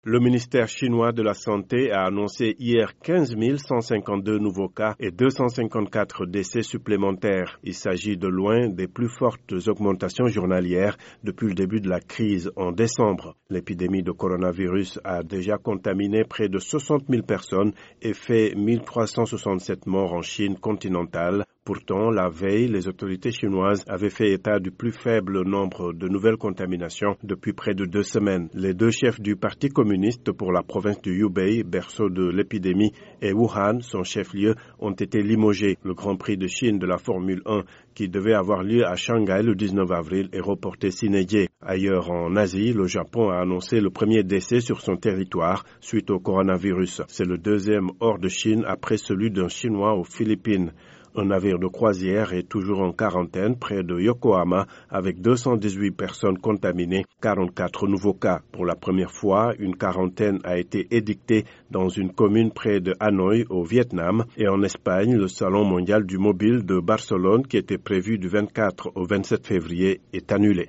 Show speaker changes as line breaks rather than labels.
Le ministère chinois de la Santé a annoncé hier 15 152 nouveaux cas et 254 décès supplémentaires. Il s'agit de loin des plus fortes augmentations journalières depuis le début de la crise en décembre. L'épidémie de coronavirus a déjà contaminé près de 60 000 personnes et fait 1367 morts en Chine continentale. Pourtant, la veille, les autorités chinoises avaient fait état du plus faible nombre de nouvelles contaminations depuis près de 2 semaines. Les deux chefs du Parti communiste pour la province du Hubei, berceau de l'épidémie, et Wuhan, son chef-lieu, ont été limogés. Le Grand Prix de Chine de la Formule 1, qui devait avoir lieu à Shanghai le 19 avril, est reporté sine die. Ailleurs en Asie, le Japon a annoncé le premier décès sur son territoire suite au coronavirus. C'est le deuxième hors de Chine après celui d'un Chinois aux Philippines. Un navire de croisière est toujours en quarantaine près de Yokohama avec 218 personnes contaminées, 44 nouveaux cas. Pour la première fois, une quarantaine a été édictée dans une commune près de Hanoï au Vietnam et en Espagne, le Salon mondial du mobile de Barcelone qui était prévu du 24 au 27 février est annulé.